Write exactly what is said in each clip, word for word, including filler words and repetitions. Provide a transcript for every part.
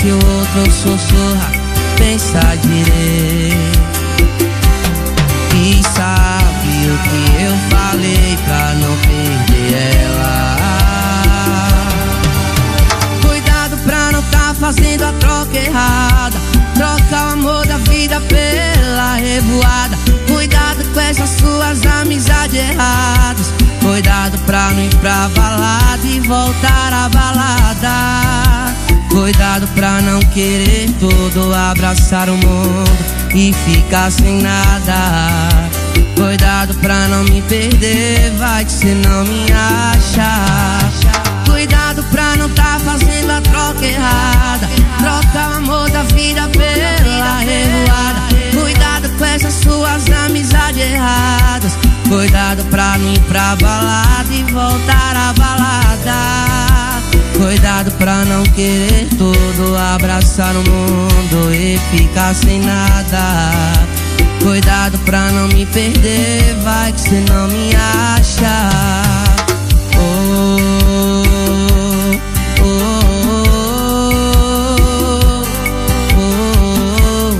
que o outro sussurra, pensa direito. E sabe o que eu falei pra não perder ela? Cuidado pra não tá fazendo a troca errada, troca o amor da vida pela revoada. Cuidado com essas suas amizades erradas, cuidado pra não ir pra balada e voltar à balada. Cuidado pra não querer tudo, abraçar o mundo e ficar sem nada. Cuidado pra não me perder, vai que cê não me acha. Cuidado pra não tá fazendo a troca errada, troca o amor da vida pela revoada. Cuidado com essas suas amizades erradas, cuidado pra não ir pra balada e voltar à balada. Cuidado pra não querer tudo, abraçar o mundo e ficar sem nada. Cuidado pra não me perder, vai que cê não me acha. Oh, oh, oh, oh, oh,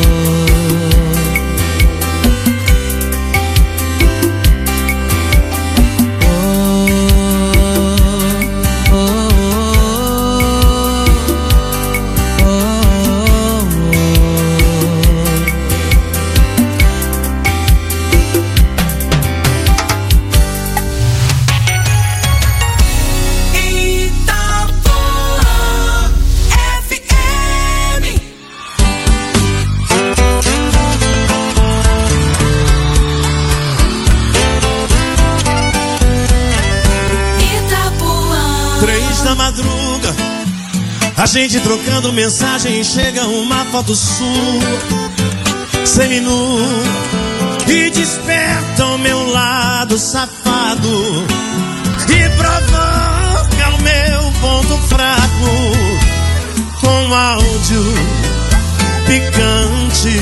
a gente trocando mensagem, chega uma foto sua, seminua, e desperta o meu lado safado e provoca o meu ponto fraco com áudio picante,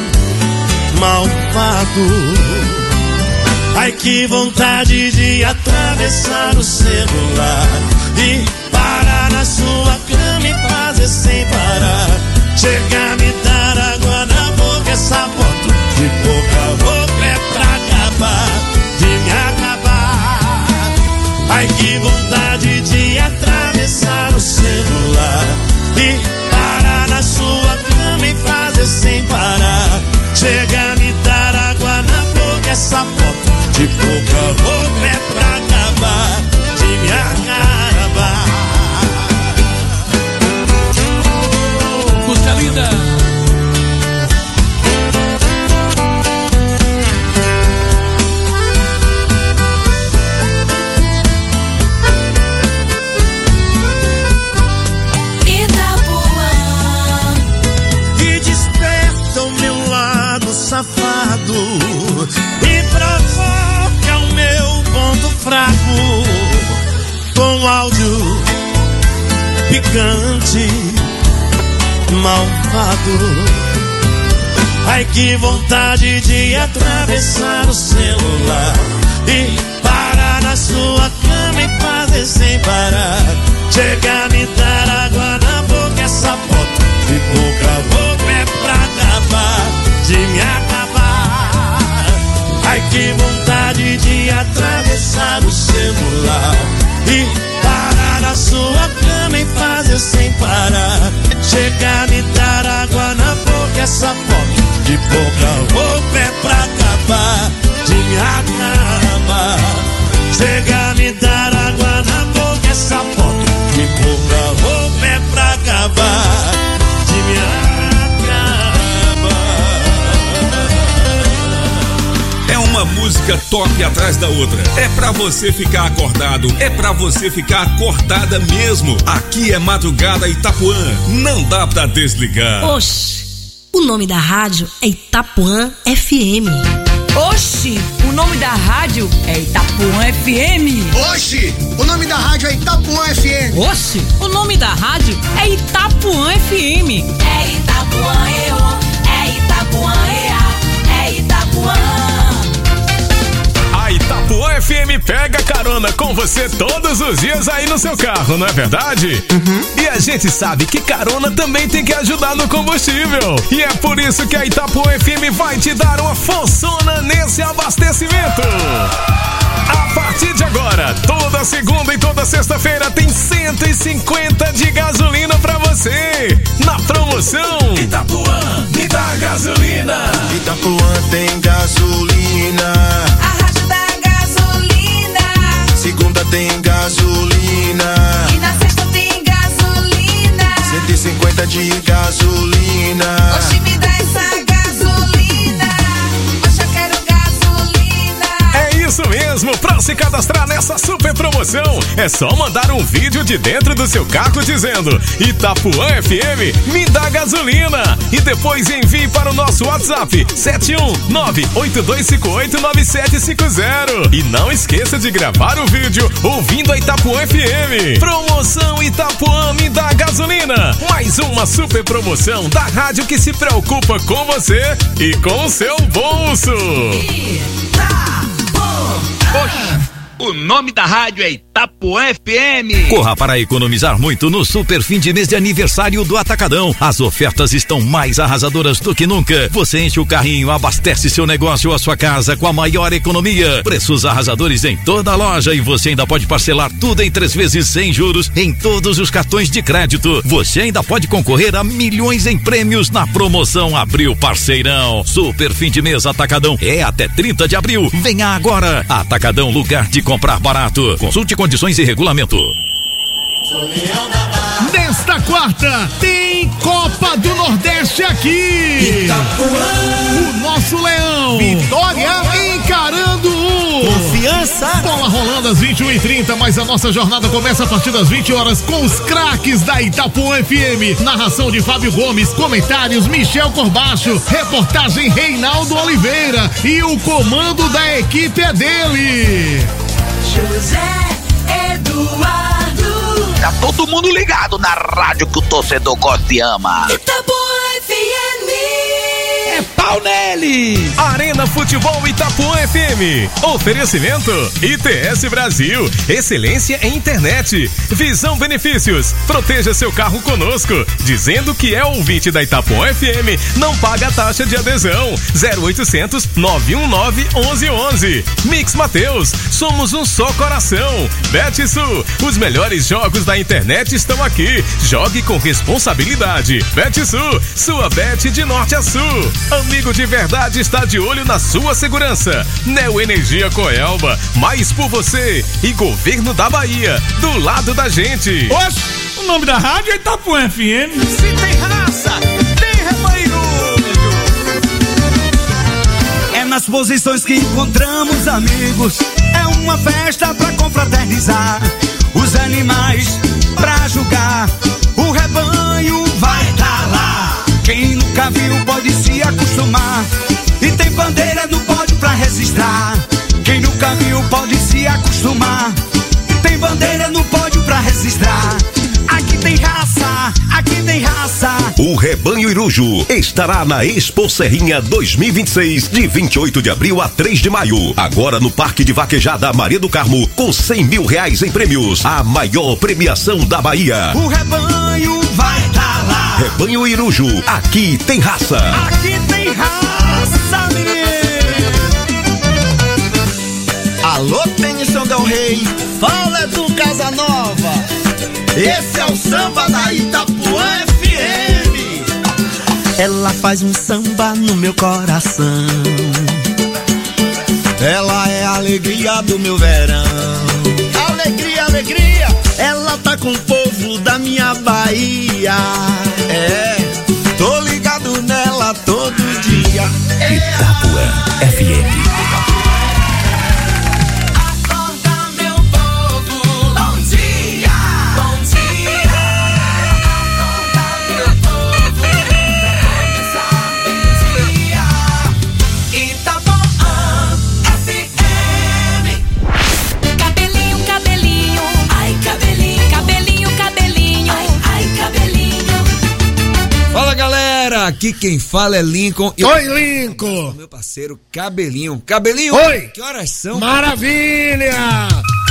malvado. Ai, que vontade de atravessar o celular e parar na sua cama e fazer sem parar. Chegar, me dar água na boca, essa foto de boca a boca é pra acabar, de me acabar. Ai, que vontade de atravessar o celular e parar na sua cama e fazer sem parar. Chegar, me dar água na boca, essa foto de boca a boca é pra acabar, de me acabar. Música linda. Itapuã. E desperta o meu lado safado e provoca o meu ponto fraco com áudio picante, malvado. Ai, que vontade de atravessar o celular e parar na sua cama e fazer sem parar. Chegar, me dar água na boca, essa foto de boca a boca é pra acabar, de me acabar. Ai, que vontade de atravessar o celular e parar na sua cama e fazer sem parar. Chegar, me dar água na boca, essa foto de boca a boca é pra acabar, de me acabar. Chegar, me dar água na boca, essa foto de boca a boca é pra acabar, de me acabar. É uma música top atrás da outra. É pra você ficar acordado, é pra você ficar acordada mesmo. Aqui é Madrugada Itapuã, não dá pra desligar. Oxi, o nome da rádio é Itapuã F M. Oxi, o nome da rádio é Itapuã F M. Oxi, o nome da rádio é Itapuã F M. Oxi, o nome da rádio é Itapuã F M. É Itapuã E O, é Itapuã E A, é Itapuã. A Itapuã F M pega carona com você todos os dias aí no seu carro, não é verdade? Uhum. E a gente sabe que carona também tem que ajudar no combustível. E é por isso que a Itapuã F M vai te dar uma forçona nesse abastecimento. A partir de agora, toda segunda e toda sexta-feira tem cento e cinquenta de gasolina pra você. Na promoção Itapuã, me dá gasolina. Itapuã tem gasolina. A rádio da gasolina. Segunda tem gasolina. E na sexta tem gasolina. cento e cinquenta de gasolina. Oxi, me dá essa gasolina. Oxi, eu quero gasolina. É isso mesmo, pra se cadastrar nessa super promoção, é só mandar um vídeo de dentro do seu carro dizendo Itapuã F M, me dá gasolina. E depois envie para o nosso WhatsApp sete um nove oito dois cinco oito nove sete cinco zero. E não esqueça de gravar o vídeo ouvindo a Itapuã F M. Promoção Itapuã, me dá gasolina. Mais uma super promoção da rádio que se preocupa com você e com o seu bolso. Poxa, o nome da rádio é Itapuã F M. Corra para economizar muito no super fim de mês de aniversário do Atacadão. As ofertas estão mais arrasadoras do que nunca. Você enche o carrinho, abastece seu negócio ou a sua casa com a maior economia. Preços arrasadores em toda a loja e você ainda pode parcelar tudo em três vezes sem juros em todos os cartões de crédito. Você ainda pode concorrer a milhões em prêmios na promoção Abril Parceirão. Super fim de mês Atacadão é até trinta de abril. Venha agora. Atacadão, lugar de comprar barato. Consulte condições e regulamento. Nesta quarta tem Copa do Nordeste aqui. Itapuã. O nosso leão Vitória encarando o Confiança. Bola rolando às vinte e uma e trinta, mas a nossa jornada começa a partir das vinte horas com os craques da Itapuã F M. Narração de Fábio Gomes, comentários Michel Corbacho, reportagem Reinaldo Oliveira e o comando da equipe é dele, José Eduardo. Tá todo mundo ligado na rádio que o torcedor gosta e ama. Itapuã F M. É pau nele! Arena Futebol Itapuã F M. Oferecimento I T S Brasil. Excelência em internet. Visão Benefícios. Proteja seu carro conosco. Dizendo que é ouvinte da Itapuã F M, não paga taxa de adesão. zero oitocentos, nove um nove, onze onze. Mix Mateus. Somos um só coração. Betsul. Os melhores jogos da internet estão aqui. Jogue com responsabilidade. Betsul. Sua bet de norte a sul. Amigo de verdade está de olho na sua segurança. Neo Energia Coelba, mais por você. E Governo da Bahia, do lado da gente. Oxe, o nome da rádio é Itapuã F M. Se tem raça, tem rebanho. É nas posições que encontramos amigos. É uma festa pra confraternizar. Os animais pra julgar. O rebanho vai tá lá. Quem nunca viu pode se acostumar. E tem bandeira no pódio pra registrar. Quem nunca viu pode se acostumar. Tem bandeira no pódio pra registrar. Aqui tem raça, aqui tem raça. O Rebanho Iruju estará na Expo Serrinha dois mil e vinte e seis, de vinte e oito de abril a três de maio. Agora no Parque de Vaquejada Maria do Carmo, com cem mil reais em prêmios. A maior premiação da Bahia. O rebanho vai tá lá. Rebanho Iruju, aqui tem raça. Aqui tem raça, menino. Alô, Tennyson Del Rey. Fala do Casanova. Esse é o samba da Itapuã F M. Ela faz um samba no meu coração. Ela é a alegria do meu verão. Alegria, alegria. Ela tá com o povo da minha Bahia. É, tô ligado nela todo dia. Itapuã F M. Cabelinho, cabelinho, cabelinho, cabelinho, ai, ai, cabelinho. Aqui quem fala é Lincoln. Oi, Lincoln. Meu parceiro Cabelinho. Cabelinho, oi. Que horas são? Maravilha.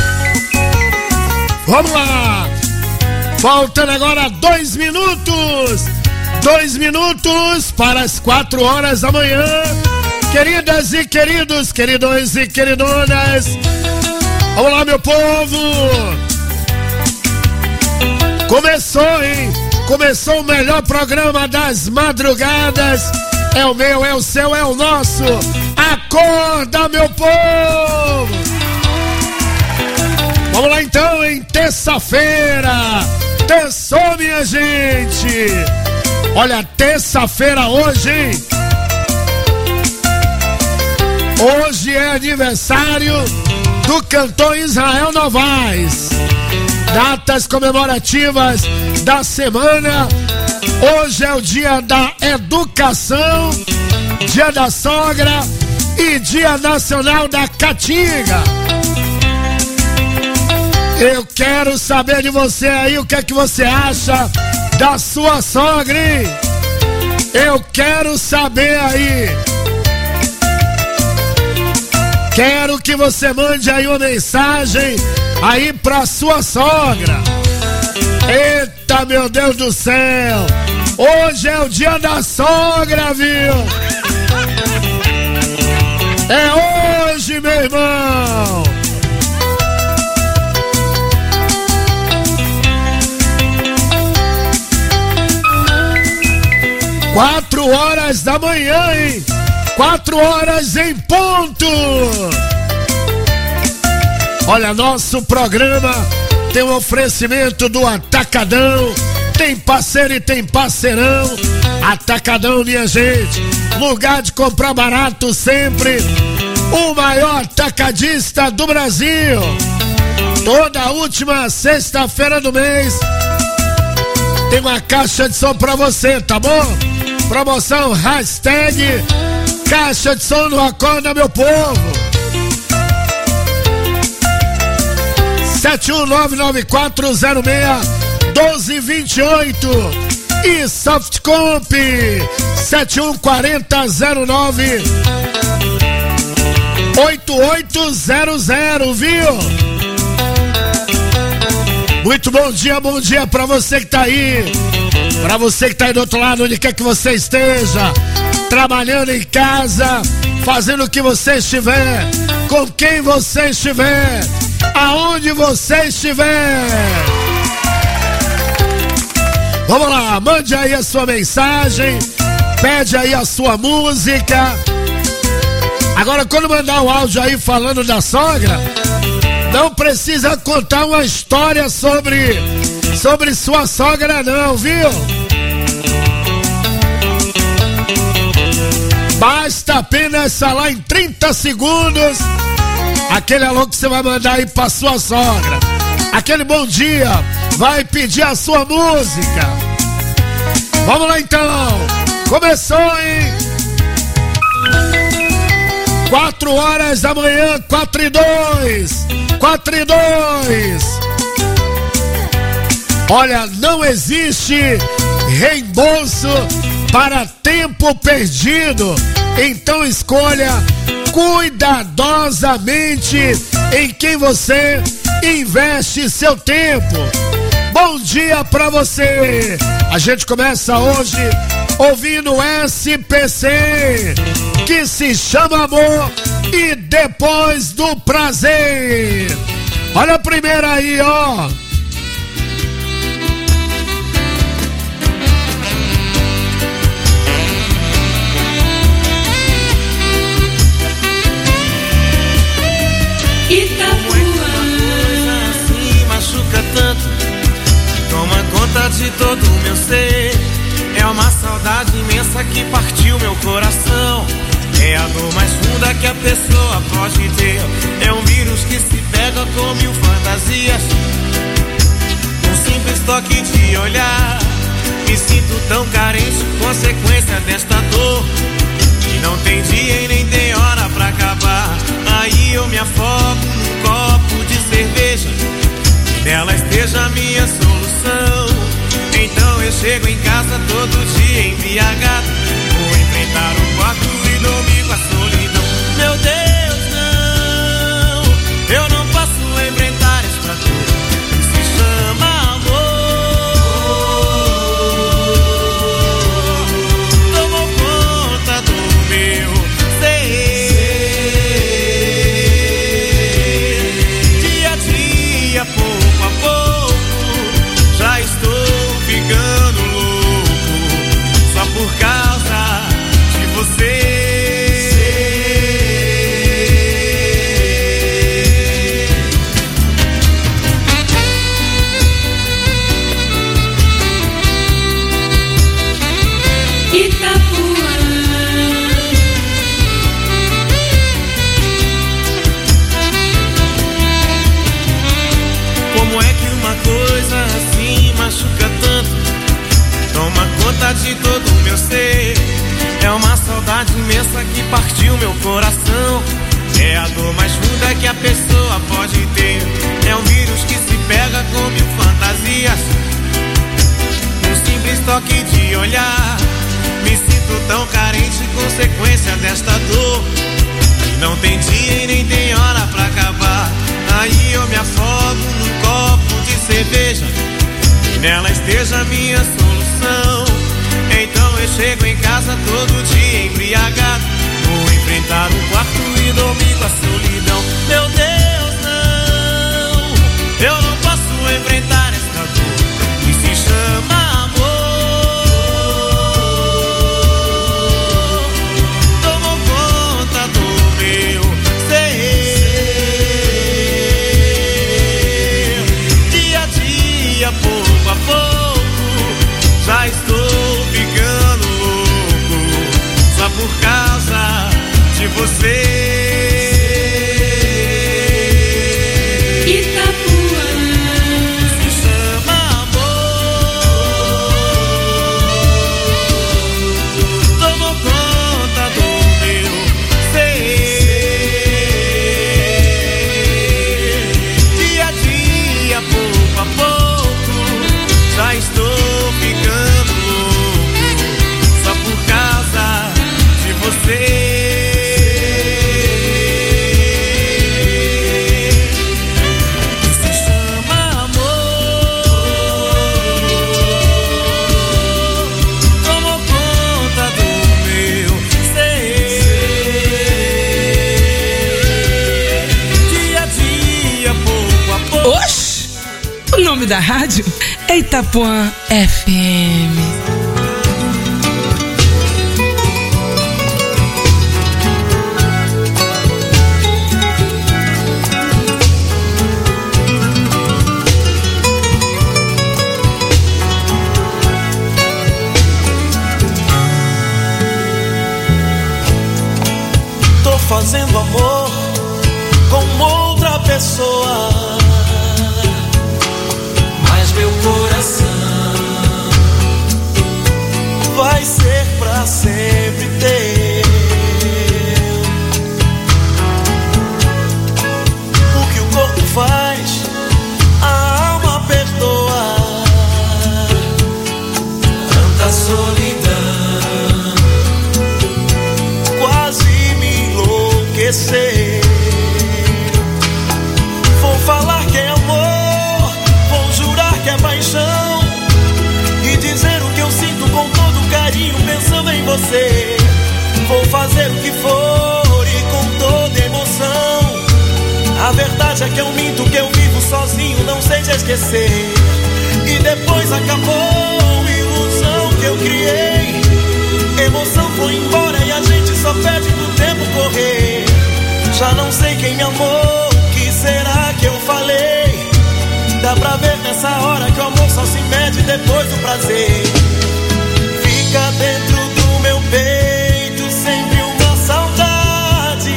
Vamos lá. Faltando agora dois minutos. Dois minutos para as quatro horas da manhã. Queridas e queridos, queridões e queridonas. Vamos lá, meu povo. Começou, hein? Começou o melhor programa das madrugadas. É o meu, é o seu, é o nosso. Acorda, meu povo. Vamos lá então, em terça-feira. Terçou, minha gente. Olha, terça-feira hoje, hein? Hoje é aniversário do cantor Israel Novaes. Datas comemorativas da semana. Hoje é o dia da educação, dia da sogra e dia nacional da caatinga. Eu quero saber de você aí o que é que você acha da sua sogra, hein? Eu quero saber aí. Quero que você mande aí uma mensagem aí pra sua sogra. Eita, meu Deus do céu. Hoje é o dia da sogra, viu? É hoje, meu irmão. Quatro horas da manhã, hein? Quatro horas em ponto. Olha, nosso programa tem um oferecimento do Atacadão. Tem parceiro e tem parceirão. Atacadão, minha gente, lugar de comprar barato sempre. O maior atacadista do Brasil. Toda última sexta-feira do mês tem uma caixa de som pra você, tá bom? Promoção hashtag Caixa de Som no Acorda, meu povo. sete um nove nove quatro zero seis um dois dois oito e Softcomp sete um quatro zero zero nove oito oito zero zero, viu? Muito bom dia, bom dia pra você que tá aí. Pra você que tá aí do outro lado, onde quer que você esteja, trabalhando em casa, fazendo o que você estiver, com quem você estiver, aonde você estiver. Vamos lá, mande aí a sua mensagem, pede aí a sua música. Agora, quando mandar o áudio aí falando da sogra, não precisa contar uma história sobre, sobre sua sogra não, viu? Basta apenas falar em trinta segundos aquele alô que você vai mandar aí pra sua sogra. Aquele bom dia, vai pedir a sua música. Vamos lá então, começou, hein? Quatro horas da manhã, quatro e dois, quatro e dois. Olha, não existe reembolso para tempo perdido. Então escolha cuidadosamente em quem você investe seu tempo. Bom dia pra você. A gente começa hoje ouvindo S P C, que se chama Amor e Depois do Prazer. Olha a primeira aí, ó. Assim machuca tanto, toma conta de todo o meu ser. É uma saudade imensa que partiu meu coração. É a dor mais funda que a pessoa pode ter. É um vírus que se pega com mil fantasias. Um simples toque de olhar, me sinto tão carente, consequência desta dor. E não tem dia e nem tem hora pra acabar. Aí eu me afogo num copo de cerveja, que nela esteja a minha solução. Então eu chego em casa todo dia embriagado. Vou enfrentar o quarto e dormir com a solidão. Meu Deus, não, eu não posso enfrentar esse fratura que se chama amor. Tomou conta do meu ser. Dia a dia, pouco a pouco, já estou ficando louco só por causa de você. Como é que uma coisa assim machuca tanto? Toma conta de todo o meu ser. É uma saudade imensa que partiu meu coração. É a dor mais funda que a pessoa pode ter. É um vírus que se pega com mil fantasias. Um simples toque de olhar. Me sinto tão carente, consequência desta dor. E não tem dia e nem tem hora pra acabar. Aí eu me afogo num copo de cerveja e nela esteja a minha solução. Então eu chego em casa todo dia embriagado. Vou enfrentar o quarto e dormir com a solidão. Meu Deus, não, eu não posso enfrentar esta dor que se chama amor. Tomou conta do meu ser. Dia a dia, pouco a pouco, já estou ficando louco só por causa de você. Itapuã se chama amor. Tomou conta do meu ser. Dia a dia, pouco a pouco, já estou ficando louco só por causa de você. Se chama amor. Tomou conta do meu ser. Dia a dia, pouco a pouco. Oxi! O nome da rádio é Itapuã F M. Tô fazendo amor com outra pessoa, mas meu coração vai ser pra sempre teu. O que o corpo faz, a alma perdoa. Tanta solidão quase me enlouquecer. Vou falar que é amor, vou jurar que é paixão e dizer o que eu sinto com todo carinho pensando em você. Vou fazer o que for e com toda emoção. A verdade é que eu minto, que eu vivo sozinho, não sei te esquecer. E depois acabou, ilusão que eu criei. Emoção foi embora e a gente só pede pro tempo correr. Já não sei quem me amou, o que será que eu falei? Dá pra ver nessa hora que o amor só se mede depois do prazer. Fica dentro do meu peito sempre uma saudade,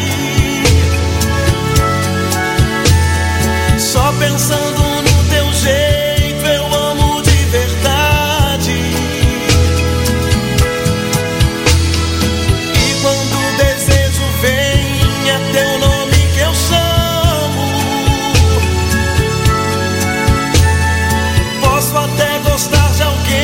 só pensando no teu jeito eu amo de verdade. E quando o desejo vem é teu nome que eu chamo. Posso até gostar de alguém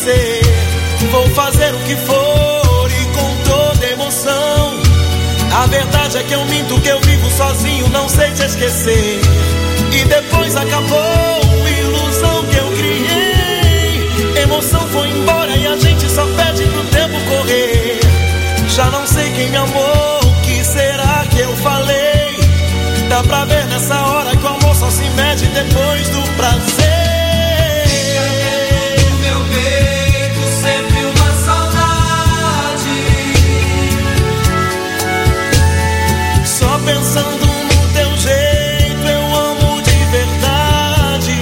esquecer. Vou fazer o que for e com toda emoção. A verdade é que eu minto, que eu vivo sozinho, não sei te esquecer. E depois acabou, ilusão que eu criei. Emoção foi embora e a gente só pede pro tempo correr. Já não sei quem me amou, o que será que eu falei? Dá pra ver nessa hora que o amor só se mede depois do prazer. No meu peito sempre uma saudade. Só pensando no teu jeito eu amo de verdade.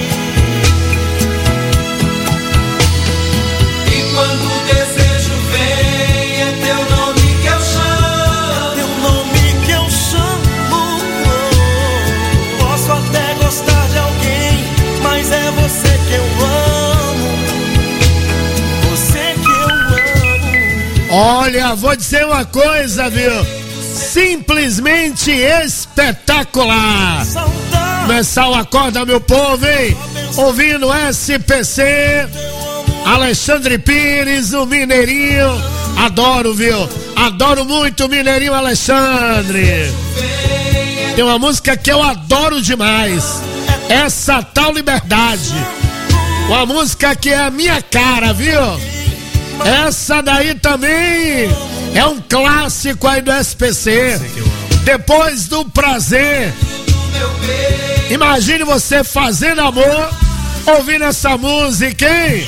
E quando o desejo vem é teu nome que eu chamo. É teu nome que eu chamo. Posso até gostar de alguém, mas é você que eu amo. Você que eu amo. Olha, vou dizer uma coisa, viu? Simplesmente espetacular. Começar o Acorda, meu povo, hein? Ouvindo S P C, Alexandre Pires, o Mineirinho. Adoro, viu? Adoro muito o Mineirinho Alexandre. Tem uma música que eu adoro demais. Essa Tal Liberdade. Uma música que é a minha cara, viu? Essa daí também é um clássico aí do S P C. Depois do Prazer. Imagine você fazendo amor, ouvindo essa música, hein?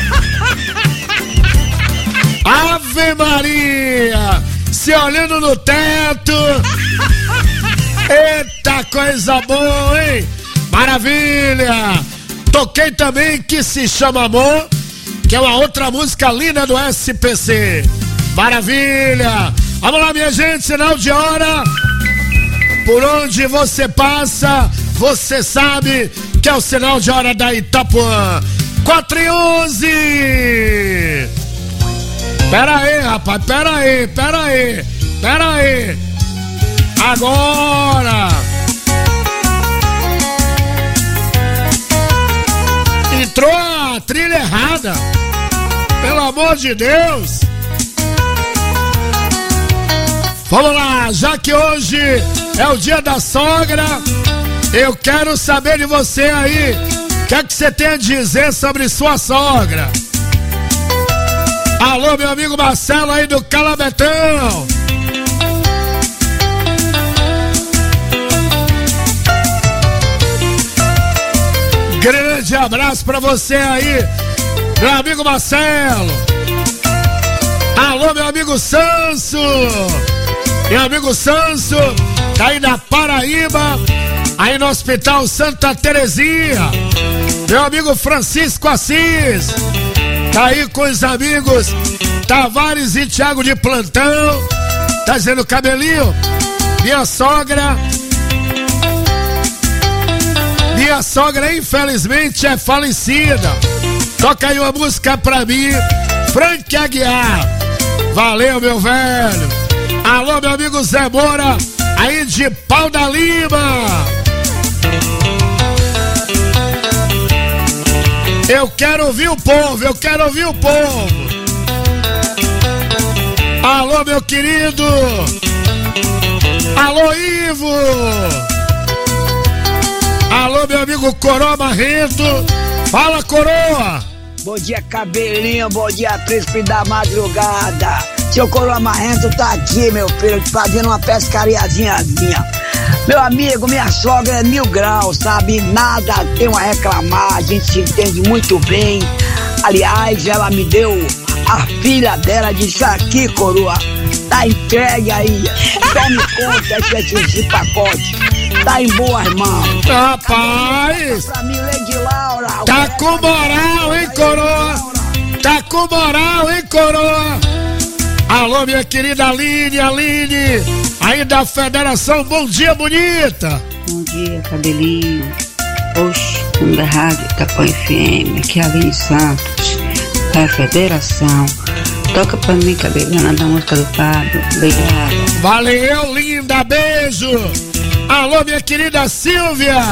Ave Maria! Se olhando no teto. Eita, coisa boa, hein? Maravilha! Toquei também Que Se Chama Amor, que é uma outra música linda do S P C. Maravilha! Vamos lá, minha gente, sinal de hora. Por onde você passa, você sabe que é o sinal de hora da Itapuã. quatro e onze. Pera aí, rapaz, pera aí, pera aí, pera aí. Agora. Entrou a trilha errada. Pelo amor de Deus. Vamos lá, já que hoje é o dia da sogra, eu quero saber de você aí, o que é que você tem a dizer sobre sua sogra? Alô, meu amigo Marcelo aí do Calabetão. Grande abraço pra você aí, meu amigo Marcelo. Alô, meu amigo Sanso. Meu amigo Sanso, tá aí na Paraíba, aí no Hospital Santa Terezinha. Meu amigo Francisco Assis, tá aí com os amigos Tavares e Thiago de plantão. Tá dizendo, cabelinho, minha sogra, minha sogra infelizmente é falecida. Toca aí uma música pra mim, Frank Aguiar. Valeu, meu velho. Alô, meu amigo Zé Moura, aí de Pau da Lima. Eu quero ouvir o povo, eu quero ouvir o povo. Alô, meu querido. Alô, Ivo. Alô, meu amigo Coroa Marrento. Fala, Coroa. Bom dia, cabelinho, bom dia, príncipe da madrugada. Seu Coroa Marrento tá aqui, meu filho, fazendo uma pescariazinhazinha. Meu amigo, minha sogra é mil graus, sabe? Nada tem a reclamar, a gente se entende muito bem. Aliás, ela me deu a filha dela, disse aqui, Coroa, tá entregue aí. Tome conta desse pacote. Tá em boas mãos. Rapaz! Pra mim, Lady Laura. Tá com moral, hein, Coroa? Tá com moral, hein, Coroa? Alô, minha querida Aline, Aline, aí da Federação, bom dia, bonita. Bom dia, cabelinho. Oxe, da Rádio Itapuã F M, aqui é a Aline Santos, da Federação. Toca pra mim, cabelinho, da música do Fábio. Obrigada. Valeu, linda, beijo. Alô, minha querida Silvia,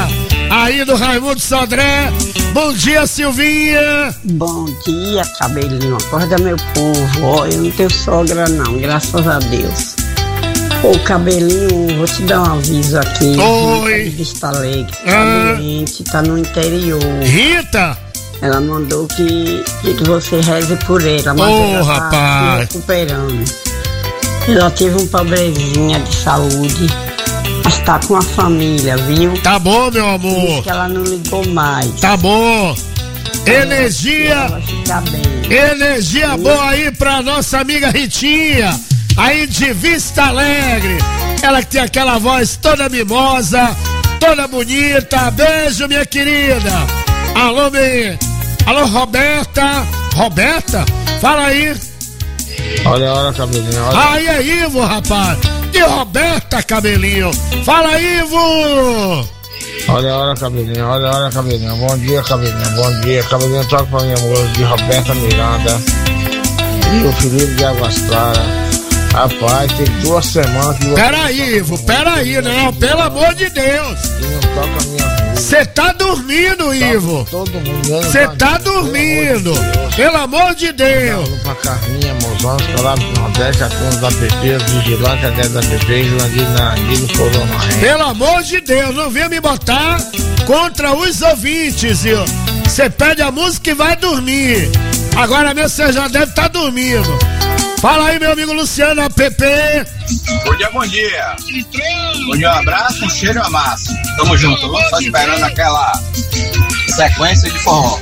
aí do Raimundo Sodré. Bom dia, Silvinha. Bom dia, cabelinho. Acorda, meu povo. Ó, eu não tenho sogra, não, graças a Deus. Ô, cabelinho, vou te dar um aviso aqui. Oi. Rita de Vista Alegre. Tá Ah. doente, tá no interior. Rita? Ela mandou que, que você reze por ela, mas Ô, ela tá rapaz. se recuperando. Ela teve um probleminha de saúde, mas tá com a família, viu? Tá bom, meu amor. Diz que ela não ligou mais. Tá bom. Energia. Ela vai ficar bem. Energia boa aí pra nossa amiga Ritinha, aí de Vista Alegre. Ela que tem aquela voz toda mimosa, toda bonita. Beijo, minha querida. Alô, me... Alô, Roberta. Roberta? Fala aí. Olha a hora, cabelinho. Olha. Aí é Ivo, rapaz. E Roberta, cabelinho. Fala, Ivo. Olha a hora, cabelinho. Olha a hora, cabelinho. Bom dia, cabelinho. Bom dia. Cabelinho, toca pra minha música de Roberta Miranda e o Felipe de Águas Claras. Rapaz, tem duas semanas que... Peraí, Ivo, peraí, não, pelo amor de Deus. E não toca a minha música. Você tá dormindo, Ivo. Todo mundo. Você tá dormindo. Pelo amor de Deus. Pra Carminha, Mozão, Escolado do Nordeste, a turma da P P, Vigilante, a da P P, Jurandir Narandir, Corona Ré. Pelo amor de Deus, não venha me botar contra os ouvintes, viu? Você pede a música e vai dormir. Agora mesmo você já deve estar dormindo. Fala aí, meu amigo Luciano, A P P. Bom dia, bom dia. Bom dia, um abraço, um cheiro e um amasso. Tamo junto, vamos só esperando aquela sequência de forró.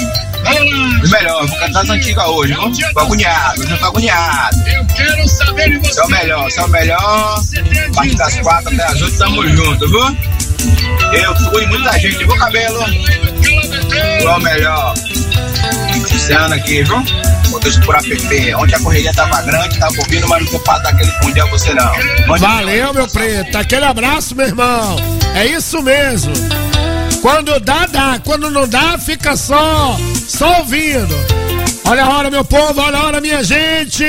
E melhor, eu vou cantar as antigas hoje, viu? Tô agoniado, hoje eu tô agoniado. Eu quero saber de você. Você é o melhor, você é o melhor. A partir das quatro até as oito, tamo junto, viu? Eu, tu e muita gente, viu, cabelo? Tu é o melhor. Luciano aqui, viu? Motorista por A P P. Ontem a correria tava grande, tava ouvindo, mas não tô pra dar aquele fundão a você não. Onde Valeu, meu preto. Aquele abraço, meu irmão. É isso mesmo. Quando dá, dá. Quando não dá, fica só, só ouvindo. Olha a hora, meu povo. Olha a hora, minha gente.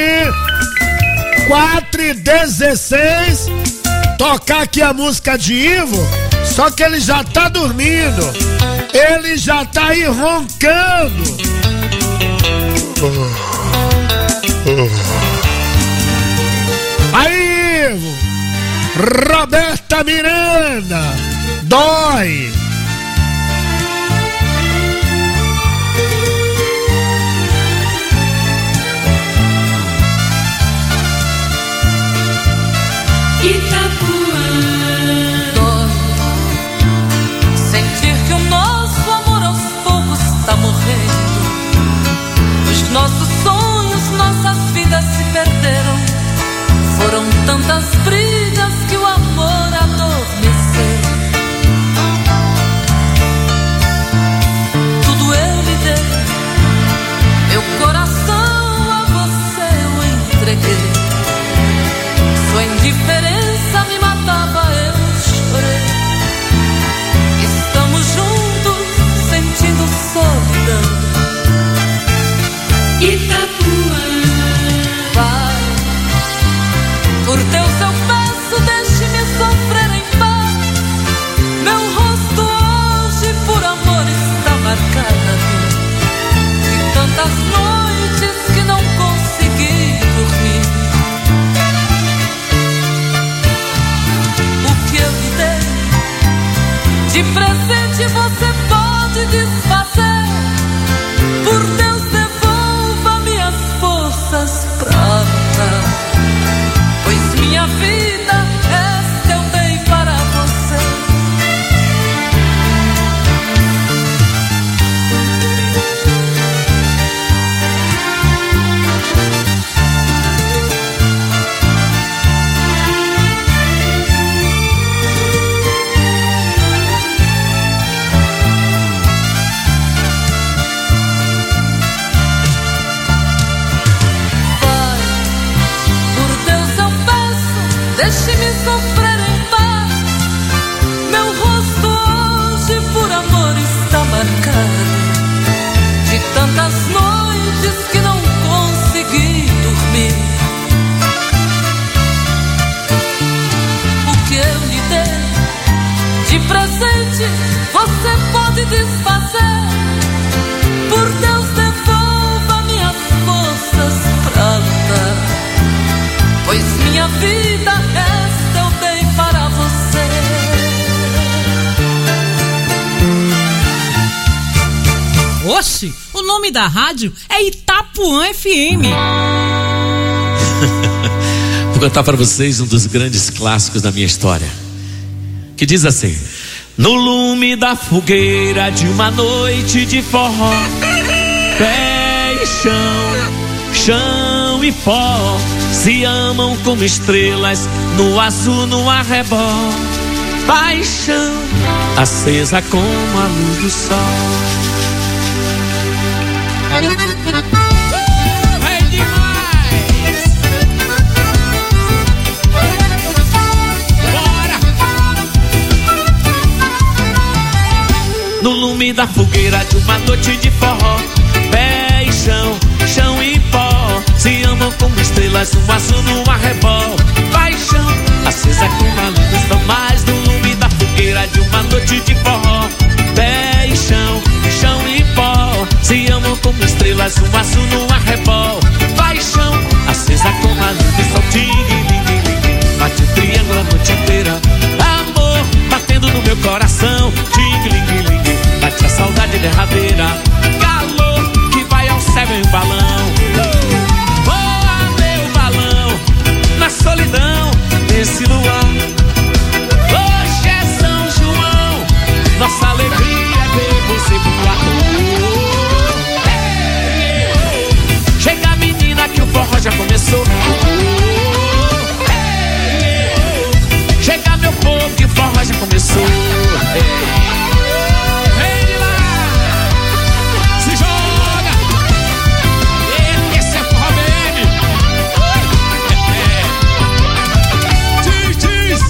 quatro e dezesseis. Tocar aqui a música de Ivo. Só que ele já tá dormindo. Ele já tá aí roncando. Aí, Ivo. Roberta Miranda. Dói. Itapuã. Dói sentir que o nosso amor aos poucos está morrendo. Os nossos sonhos, nossas vidas se perderam. Foram tantas brigas que o amor adormeceu. Tudo eu lhe dei, meu coração a você eu entreguei. Sua indiferença me matava, eu chorei. Estamos juntos, sentindo solidão. Itapuã. Vai, por Deus eu peço, deixe-me sofrer em paz. Meu rosto hoje por amor está marcado de tantas noites que não consegui dormir. O que eu lhe dei de presente você pode desfazer. Por Deus, devolva minhas forças pra lutar, pois minha vida esta eu dei para você. Deixe-me sofrer em paz. Meu rosto hoje por amor está marcado de tantas noites que não consegui dormir. O que eu lhe dei de presente você Oxe, o nome da rádio é Itapuã F M. Vou cantar para vocês um dos grandes clássicos da minha história, que diz assim: no lume da fogueira de uma noite de forró, pé e chão, chão e pó se amam como estrelas no azul, no arrebol. Paixão acesa como a luz do sol. É demais. Bora. No lume da fogueira de uma noite de forró, pé e chão, chão e pó se amam como estrelas no azul, no arrebol. Paixão acesa como a luz do sol. Mais no lume da fogueira de uma noite de forró, pé e chão, chão e pó se amam como estrelas no azul, no arrebol. Paixão acesa como a luz do sol. Ting-ling-ling-ling, bate o triângulo a noite inteira. Amor batendo no meu coração. Ting-ling-ling, bate a saudade derradeira. Calor que vai ao céu em balão. Voa meu balão na solidão desse luar. Hoje é São João, nossa alegria é ver você voar. Chega menina que o forró já começou. Chega meu povo que o forró já começou. Vem lá, se joga. Esse é forró baby. Diz, diz.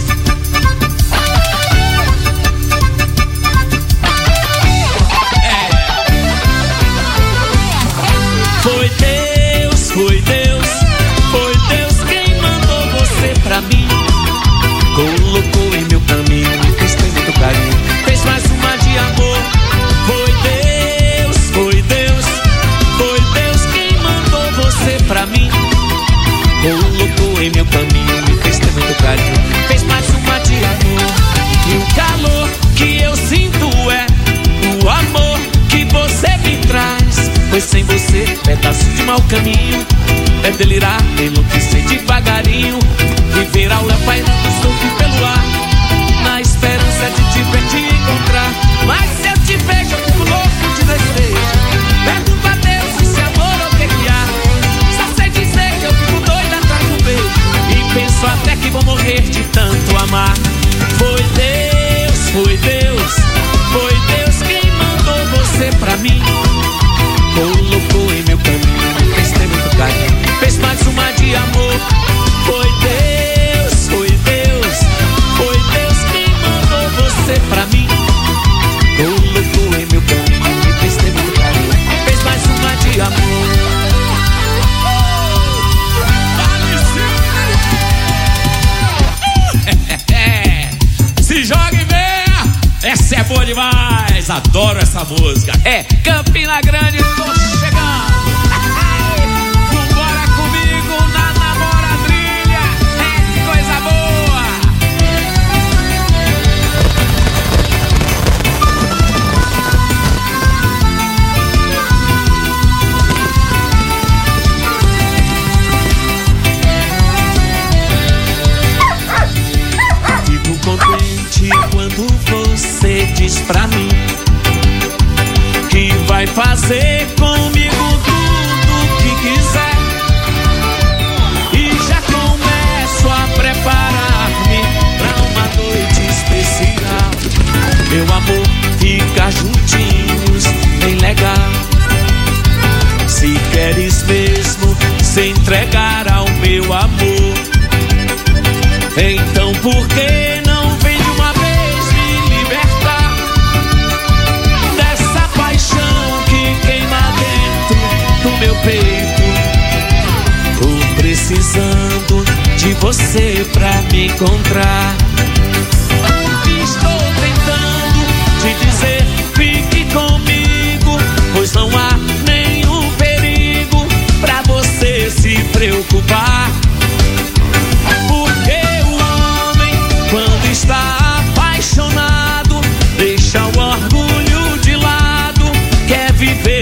Foi Deus, foi Deus, foi Deus quem mandou você pra mim. Colocou em meu caminho e fez ter muito carinho. Fez mais uma de amor. Foi Deus, foi Deus, foi Deus quem mandou você pra mim. Colocou em meu caminho e fez ter muito carinho. Fez mais uma de amor. E o calor que eu sinto é o amor que você me traz. Pois sem você, pedaço de mau caminho, é delirar, enlouquecer devagarinho. Viver ao léu pairando solto pelo ar, na esperança de te ver, te encontrar. Mas se eu te vejo, eu fico louco de desejo. Pergunto a Deus se esse amor ou o que que há. Só sei dizer que eu fico doida atrás do beijo, e penso até que vou morrer de tanto amar. Foi Deus, foi Deus, foi Deus quem mandou você pra mim. Colocou em meu caminho, fez ter muito carinho. Fez mais uma de amor. Foi Deus, foi Deus, foi Deus quem mandou você pra mim. Colocou em meu caminho e fez ter muito carinho. Fez mais uma de amor. Se joga e venha, essa é boa demais. Adoro essa música. É Campina Grande, tô chegando. Vambora comigo na namoradrilha. É coisa boa. Fico contente quando você diz pra mim que vai fazer comigo tudo que quiser. E já começo a preparar-me pra uma noite especial. Meu amor, ficar juntinhos bem legal. Se queres mesmo se entregar ao meu amor, então por que não vem de uma vez me libertar dessa paixão que queima dentro do meu peito? Tô precisando de você pra me encontrar. Estou tentando te dizer, fique comigo, pois não há nenhum perigo pra você se preocupar. Porque o homem, quando está apaixonado, deixa o orgulho de lado, quer viver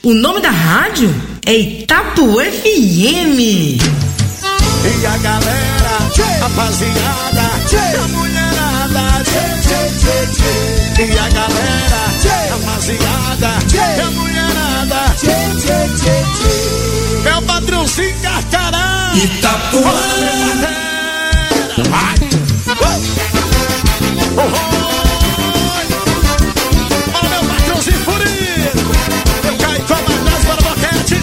O nome da rádio é Itapuã F M. E a galera, rapaziada, a mulherada, tchê, tchê, tchê, tchê. E a galera, rapaziada, a mulherada, tchê, tchê, tchê, tchê. Meu patrãozinho Carcará, Itapuã. Vai! Oh, oh. Olha meu patrãozinho furido, eu caio com a manás para o boquete.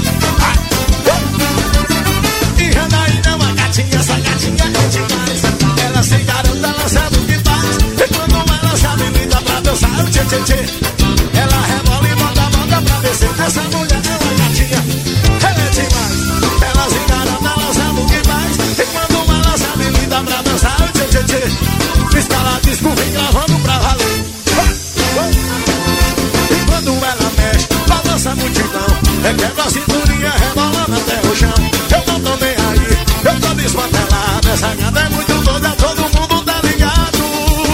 E Janaína é uma gatinha, essa gatinha é demais. Ela se garanta, ela sabe o que faz. E quando ela se habilita pra dançar, o tchê, tchê, tchê. Ela rebola e manda, manda pra descer. Essa mulher é uma gatinha, ela é demais. Ela se garanta, ela sabe o que faz. E quando ela se habilita pra dançar, o tchê, tchê, tchê. Escala disco, vem gravando pra valer. E quando ela mexe, balança a multidão. É quebra a cinturinha, rebolando até o chão. Eu não tô nem aí, eu tô desmantelado. Essa gata é muito doida, todo mundo tá ligado.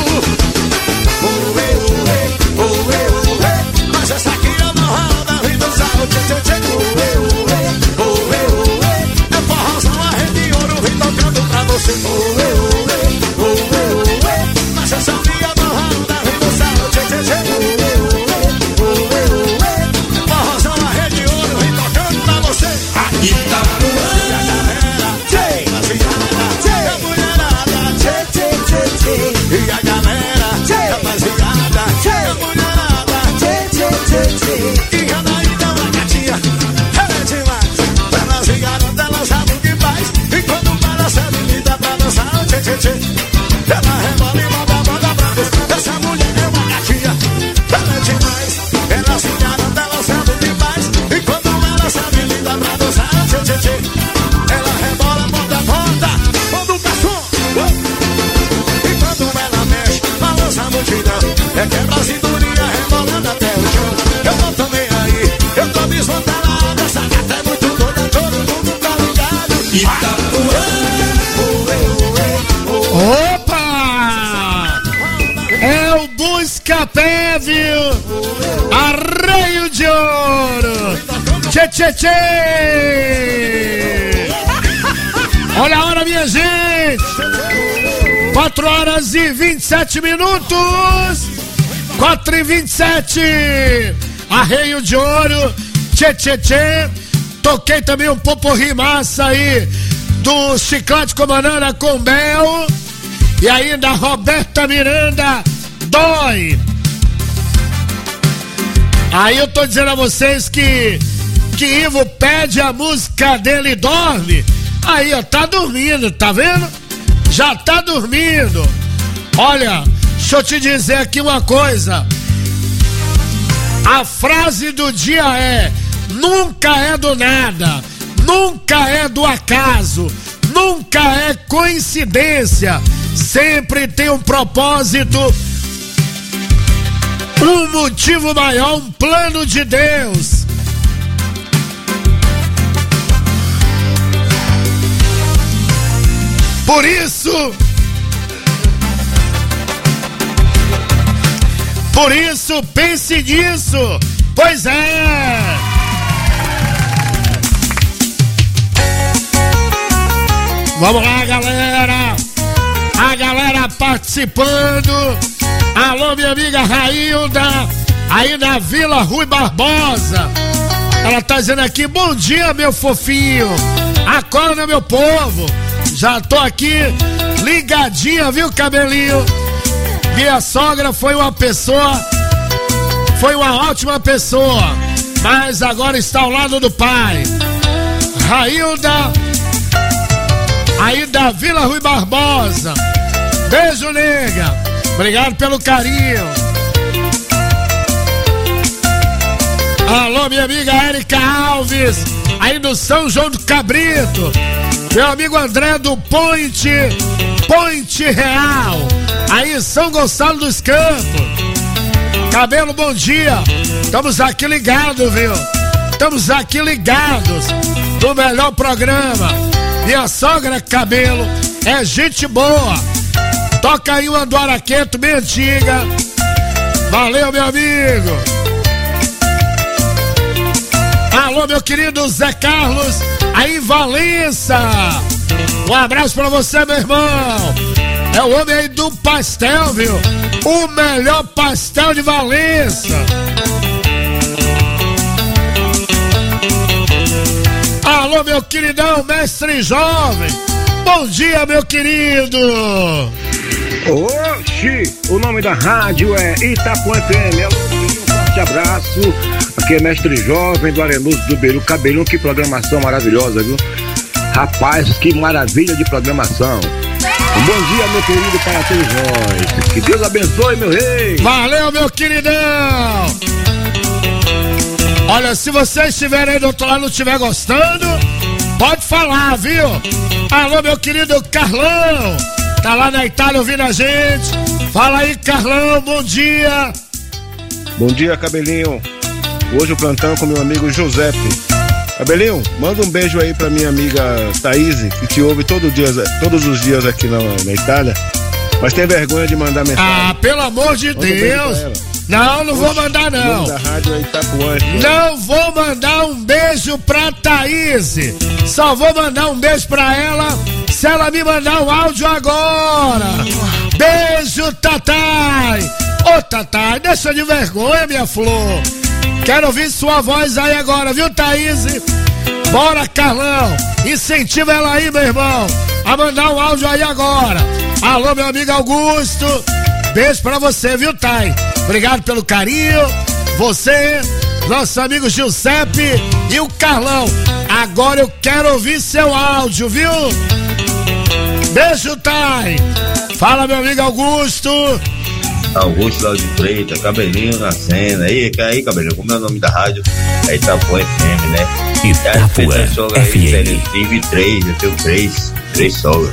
Uê, uê, uê, uê. Mas essa aqui eu não roda, vem dançar o tchê, tchê, tchê. Uê, uê, uê, uê. É forrozão, a rede de ouro, vem tocando pra você. Uê, uê, uê, uê. Mas essa aqui eu não roda, vem dançar o tchê, tchê, tchê. Uê, uê, uê, uê. É forrozão, a rede de ouro, vem tocando pra você. Aqui tá voando a galera, tchê, rapaziada, tchê, a mulherada, tchê, tchê, tchê, tchê. E a galera, tchê, rapaziada, tchê, a mulherada, tchê, tchê, tchê, tchê. E Janaína é uma gatinha, ela é demais. Ela se garanta, ela sabe o que faz. E quando ela se habilita pra dançar, tchê, tchê, tchê. Ela rebola e manda, manda pra Deus. Essa mulher é uma gatinha, ela é demais. Ela se garanta, ela sabe o que faz. E quando ela se habilita pra dançar, tchê, tchê, tchê. Ela rebola, manda, manda, manda o garçom. E quando ela mexe, balança a multidão. É quebra a cinturinha, rebolando até o chão. Eu não tô nem aí, eu tô desmantelado. Essa gata é muito doida, todo mundo tá ligado. Itapuã, Opa! É o Buscapé, viu? Arreio de Ouro! Tchê, tchê, tchê! Olha a hora, minha gente! quatro horas e vinte e sete minutos! quatro e vinte e sete! Arreio de Ouro! Tchê, tchê, tchê! Toquei também um poporri massa aí do Chiclete com Banana com Bel. E ainda a Roberta Miranda, Dói. Aí eu tô dizendo a vocês que que Ivo pede a música dele e dorme. Aí, ó, tá dormindo, tá vendo? Já tá dormindo. Olha, deixa eu te dizer aqui uma coisa. A frase do dia é: nunca é do nada, nunca é do acaso, nunca é coincidência. Sempre tem um propósito, um motivo maior, um plano de Deus. Por isso, por isso, pense nisso. Pois é. Vamos lá, galera. A galera participando. Alô, minha amiga Railda, aí na Vila Rui Barbosa. Ela tá dizendo aqui: bom dia, meu fofinho. Acorda, meu povo. Já tô aqui ligadinha, viu, cabelinho? Minha sogra foi uma pessoa, foi uma ótima pessoa, mas agora está ao lado do pai. Railda, aí da Vila Rui Barbosa. Beijo, nega. Obrigado pelo carinho. Alô, minha amiga Érica Alves, aí do São João do Cabrito. Meu amigo André do Ponte, Ponte Real, aí em São Gonçalo dos Campos. Cabelo, bom dia. Estamos aqui ligados, viu? Estamos aqui ligados no melhor programa. Minha sogra Cabelo é gente boa. Toca aí uma do Araqueto bem antiga. Valeu, meu amigo. Alô, meu querido Zé Carlos, aí em Valença. Um abraço pra você, meu irmão. É o homem aí do pastel, viu? O melhor pastel de Valença. Alô, meu queridão, mestre jovem. Bom dia, meu querido. Oxi, o nome da rádio é Itapuã F M. Um forte abraço. Aqui é mestre jovem do Arenuso do Beru Cabelinho. Que programação maravilhosa, viu? Rapaz, que maravilha de programação. Um bom dia, meu querido, para todos nós. Que Deus abençoe, meu rei. Valeu, meu queridão. Olha, se você estiver aí do outro lado e não estiver gostando, pode falar, viu? Alô, meu querido Carlão. Tá lá na Itália ouvindo a gente. Fala aí, Carlão, bom dia. Bom dia, Cabelinho. Hoje o plantão com meu amigo Giuseppe. Cabelinho, manda um beijo aí pra minha amiga Thaís, que te ouve todo dia, todos os dias aqui na, na Itália, mas tem vergonha de mandar mensagem. Ah, pelo amor de manda Deus. Um não, não Oxe, vou mandar não. Da rádio é Itapuã, não vou mandar um beijo pra Thaís. Só vou mandar um beijo pra ela se ela me mandar um áudio agora. Beijo, Tatai. Ô, Tatai, deixa de vergonha, minha flor. Quero ouvir sua voz aí agora, viu, Thaís? Bora, Carlão. Incentiva ela aí, meu irmão, a mandar um áudio aí agora. Alô, meu amigo Augusto. Beijo pra você, viu, Thay? Obrigado pelo carinho. Você, nosso amigo Giuseppe e o Carlão. Agora eu quero ouvir seu áudio, viu? Beijo, Thay. Fala, meu amigo Augusto. Augusto Laude Freitas, Cabelinho na cena. Aí, aí, Cabelinho, como é o nome da rádio? É Itapuã F M, né? Itapuã F M. Tive três, eu tenho três, três sogras.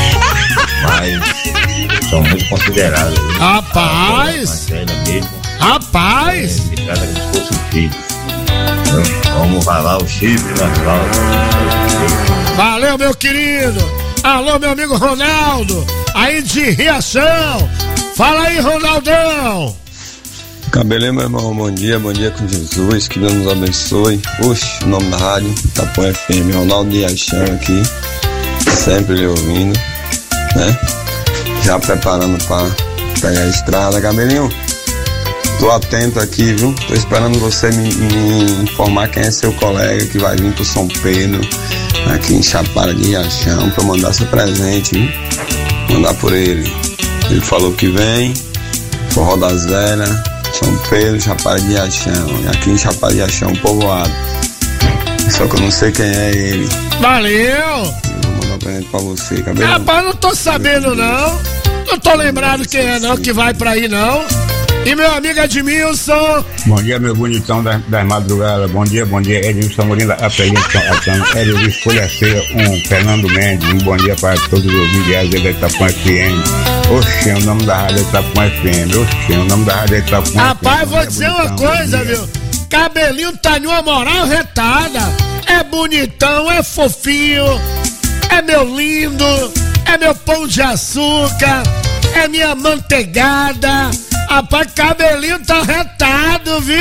Mas são muito consideradas. Viu? Rapaz! Mesmo, Rapaz! É, se trata como se fosse um filho. Então, vamos ralar o chifre no asfalto. Valeu, meu querido! Alô, meu amigo Ronaldo, aí de Riachão. Fala aí, Ronaldão. Cabelinho, meu irmão, bom dia, bom dia com Jesus, que Deus nos abençoe. Oxe, o nome da rádio, Itapuã F M, Ronaldo de Riachão aqui, sempre lhe ouvindo, né? Já preparando pra pegar a estrada. Cabelinho, tô atento aqui, viu? Tô esperando você me, me informar quem é seu colega que vai vir pro São Pedro, aqui em Chapada de Riachão, pra mandar seu presente, viu? Mandar por ele. Ele falou que vem, Forró das Velhas, São Pedro, Chapada de Riachão. E aqui em Chapada de Riachão, povoado. Só que eu não sei quem é ele. Valeu! Eu vou mandar um presente pra você, Cabelo. Rapaz, não tô sabendo não. Não tô lembrado quem é não que vai pra aí não. E meu amigo Edmilson. Bom dia, meu bonitão das, das madrugadas. Bom dia, bom dia. Edmilson Morim da Apelhinha de São Caetano. Hélio Escolha C, um Fernando Mendes. Um bom dia para todos os ouvintes da Itapuã F M. Oxe, o nome da rádio é Itapuã F M. Oxe, o nome da rádio é Itapuã Rapaz, F M. vou dizer uma coisa, viu? Cabelinho tá numa moral retada. É bonitão, é fofinho, é meu lindo, é meu pão de açúcar, é minha manteigada. Rapaz, Cabelinho tá retado, viu?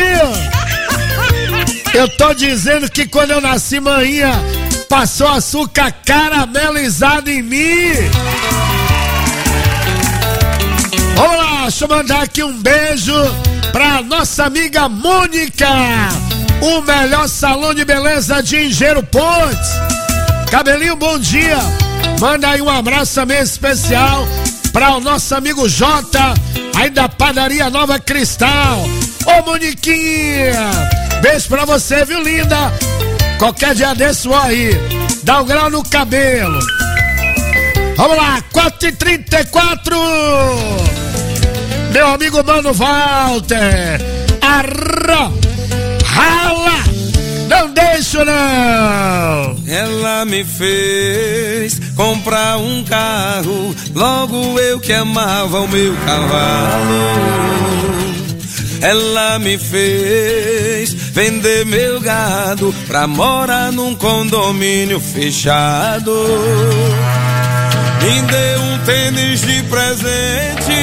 Eu tô dizendo que quando eu nasci, manhã passou açúcar caramelizado em mim. Vamos lá, deixa eu mandar aqui um beijo pra nossa amiga Mônica, o melhor salão de beleza de Engenheiro Pontes. Cabelinho, bom dia. Manda aí um abraço também especial pra o nosso amigo Jota, aí da padaria Nova Cristal. Ô, Moniquinha, beijo pra você, viu, linda? Qualquer dia desse vou aí, dá um grau no cabelo. Vamos lá, quatro e trinta e quatro. Meu amigo Mano Walter, arro, rala, não deixo não. Ela me fez comprar um carro, logo eu que amava o meu cavalo. Ela me fez vender meu gado pra morar num condomínio fechado. Me deu um tênis de presente,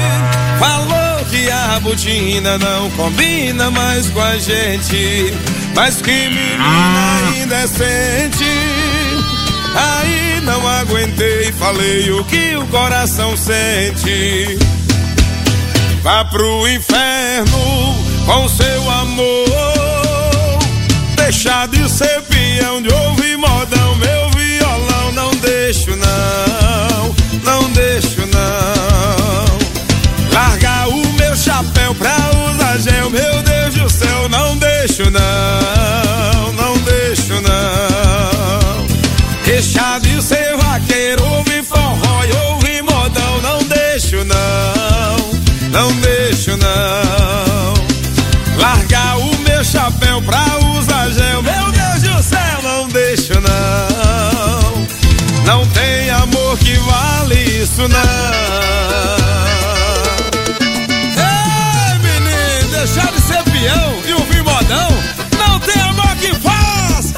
falou que a botina não combina mais com a gente. Mas que menina indecente. Aí não aguentei, falei o que o coração sente. Vá pro inferno com seu amor. Deixar de ser peão, de ouvir modão. Meu violão não deixo não, não deixo não. Largar o meu chapéu pra usar gel. Meu Deus do céu, não deixo não, não deixo não. Deixar de ser vaqueiro, ouvir forró e ouvir modão. Não deixo não, não deixo não. Largar o meu chapéu pra usar gel. Meu Deus do céu, não deixo não. Não tem amor que vale isso não. Ei, menino, deixar de ser peão e ouvir modão. Não tem amor que faça.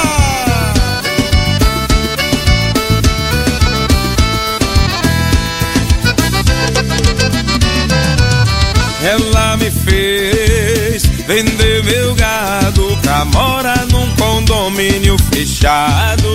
Ela me fez vender meu gado pra morar num condomínio fechado.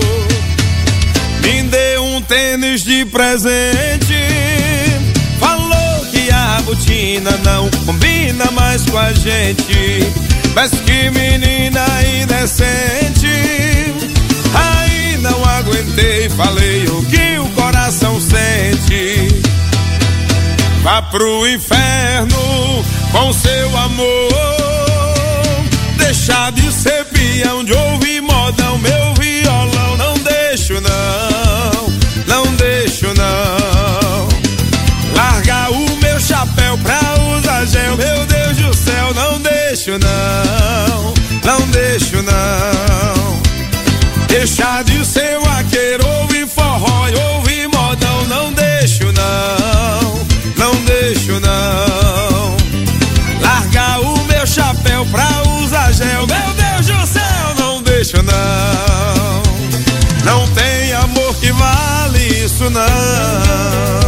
Me deu um tênis de presente. Falou que a botina não combina mais com a gente. Mas que menina indecente. Aí não aguentei, falei o que o coração sente. Vá pro inferno com seu amor. Deixar de ser peão, de ouvir modão. Meu violão não deixo não, não deixo não. Largar o meu chapéu pra usar gel. Meu Deus do céu, não deixo não, não deixo não. Deixar de ser vaqueiro, ouvir forró e ouvir modão. Não deixo não, não deixo não. Largar o meu chapéu pra usar gel. Meu Deus do céu, não deixo não. Não tem amor que vale isso não.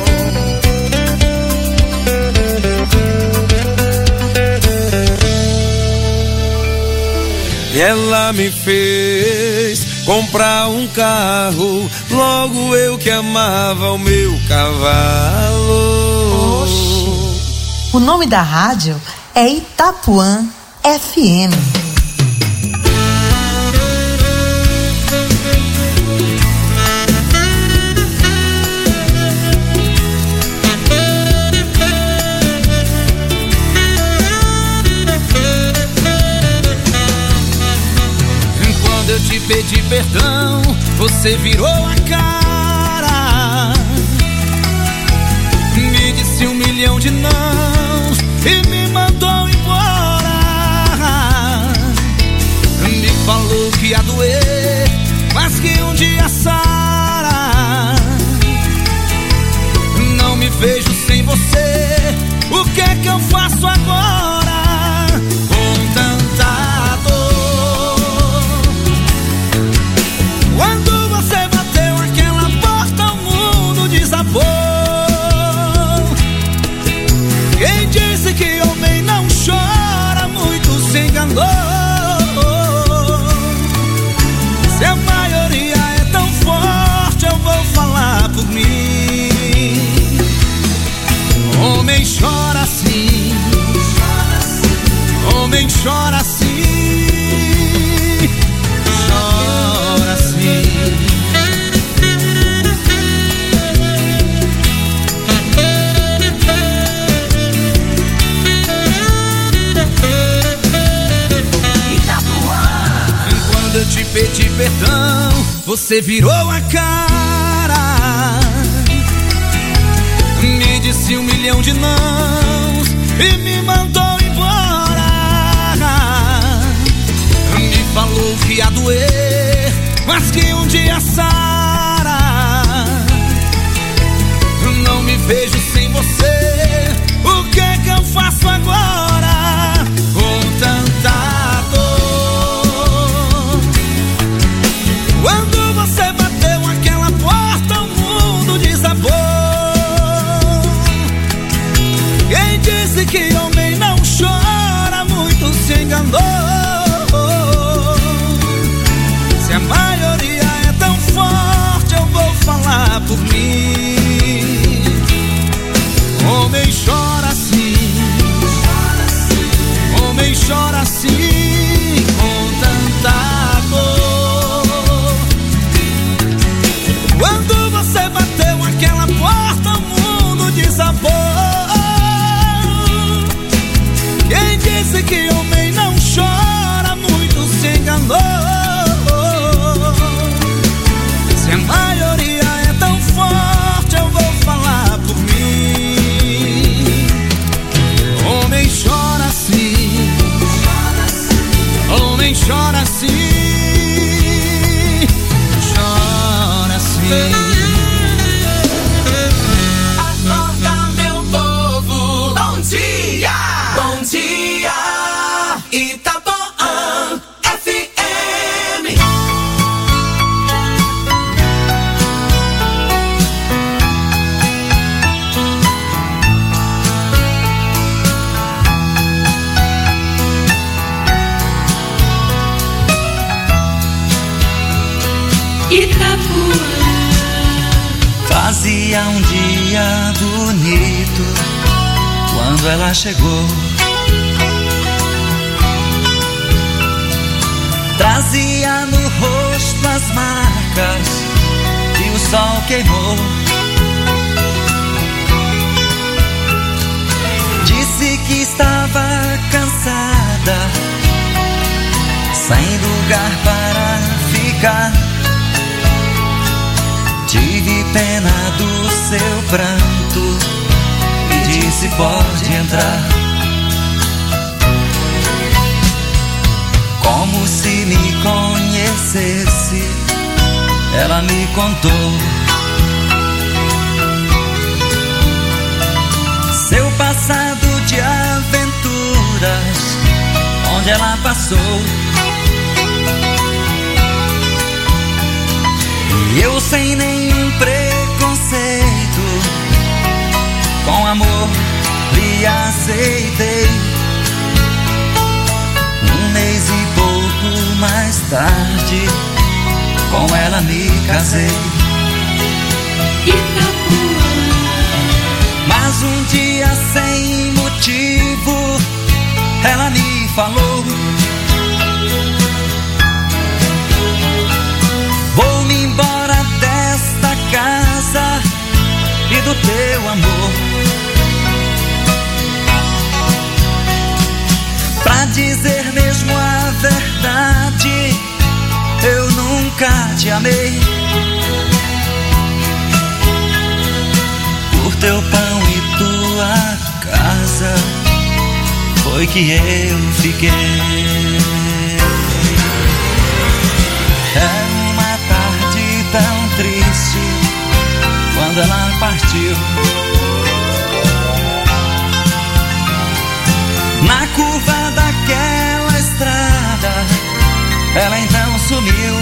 E ela me fez comprar um carro. Logo eu que amava o meu cavalo. Oxi. O nome da rádio é Itapuã F M. Quando eu te pedi perdão, você virou a cara. Me disse um milhão de nãos e me mandou embora. Me falou que ia doer, mas que um dia sara. Não me vejo sem você, o que é que eu faço agora? Com tanta dor. Quando você bateu aquela porta, o mundo desabou. Quem disse que homem não chora, muito se enganou. Se a maioria é tão forte, eu vou falar por mim. Homem chora assim, homem chora assim, chora assim. Quando eu te pedi perdão, você virou a cara. Me disse um milhão de nãos e me mandou embora. Me falou que ia doer, mas que um dia sara. Não me vejo sem você, o que é que eu faço agora? Com tanta dor. Quando você bateu aquela porta, o mundo desabou. Quem disse que homem não chora, muito se enganou. que homem não chora, muito se enganou. Se a maioria é tão forte, eu vou falar por mim. Homem chora assim, homem chora assim, chora assim. Acorda, meu povo, bom dia, bom dia, Itapuã F M. Itapuã. Fazia um dia bonito quando ela chegou. Trazia no rosto as marcas que o sol queimou. Disse que estava cansada, sem lugar para ficar. Tive pena do seu pranto e disse: pode entrar. Como se me conhecesse, ela me contou seu passado de aventuras, onde ela passou. E eu, sem nenhum preconceito, com amor lhe aceitei. Um mês e pouco mais tarde, com ela me casei. Mas um dia, sem motivo, ela me falou: vou-me embora desta casa e do teu amor. Pra dizer mesmo a verdade, eu nunca te amei. Por teu pão e tua casa foi que eu fiquei. Era uma tarde tão triste quando ela partiu. Na curva daquela estrada, ela então sumiu.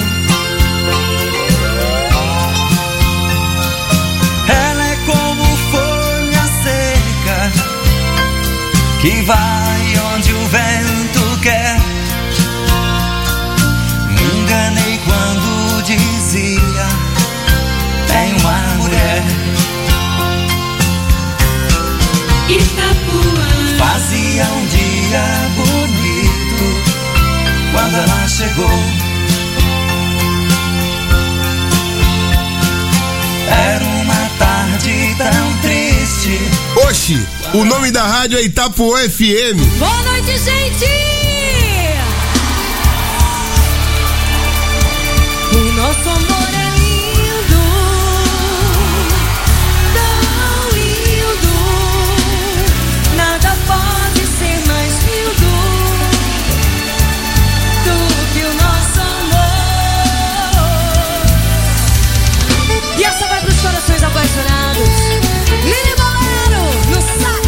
Ela é como folha seca que vai onde o vento quer. Me enganei quando dizia: tem uma mulher. Itapuã. Fazia um dia bonito quando ela chegou. Era uma tarde tão triste. Oxi, o nome da rádio é Itapuã F M. Boa noite, gente! O nosso amor é lindo, tão lindo. Nada pode ser mais lindo do que o nosso amor. E essa vai pros corações apaixonados. Lili Bolero no sax.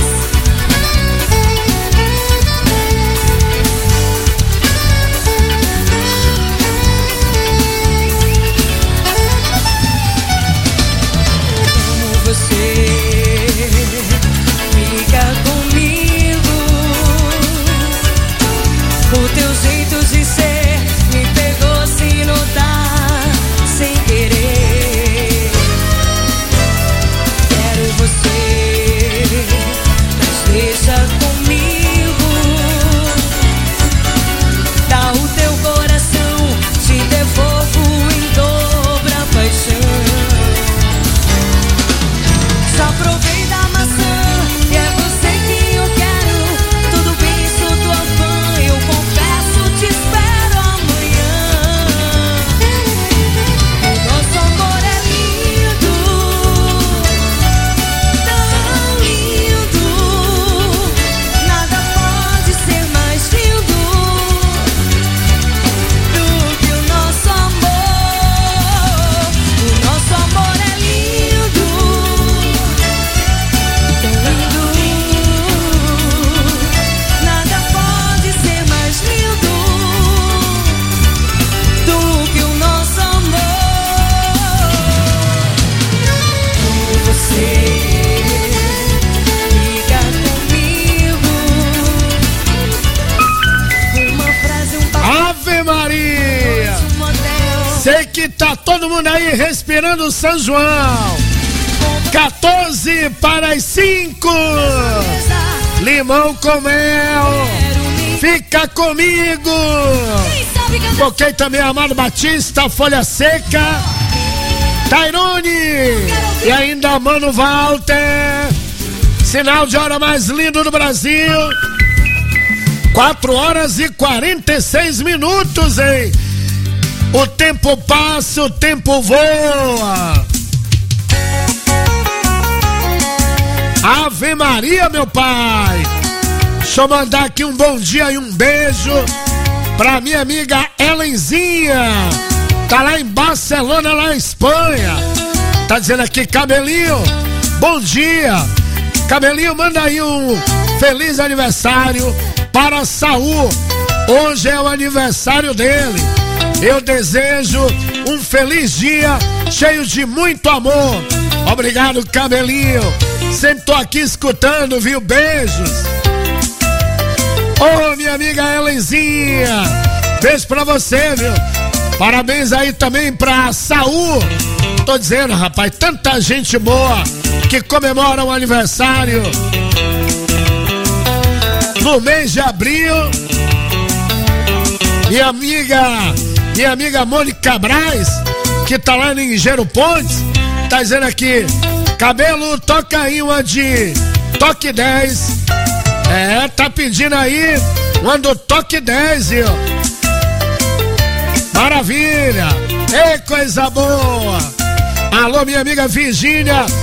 todo mundo aí respirando São João. quatorze para as cinco. Limão com mel. Fica comigo. Toquei também Amado Batista, Folha Seca. Tairone. E ainda Mano Walter. Sinal de hora mais lindo do Brasil. quatro horas e quarenta e seis minutos, hein? O tempo passa, o tempo voa. Ave Maria, meu pai. Deixa eu mandar aqui um bom dia e um beijo pra minha amiga Helenzinha. Tá lá em Barcelona, lá em Espanha. Tá dizendo aqui, Cabelinho, bom dia. Cabelinho, manda aí um feliz aniversário para Saul. Hoje é o aniversário dele. Eu desejo um feliz dia cheio de muito amor. Obrigado, Cabelinho. Sempre tô aqui escutando, viu? Beijos. Ô, oh, minha amiga Helenzinha, beijo pra você, viu? Parabéns aí também pra Saul. Tô dizendo, rapaz, tanta gente boa que comemora o aniversário no mês de abril. Minha amiga, minha amiga Mônica Braz, que tá lá em Engenheiro Pontes, tá dizendo aqui, Cabelo, toca aí uma de Toque dez. É, tá pedindo aí uma do Toque dez, viu? Maravilha! Ei, coisa boa! Alô, minha amiga Virgínia.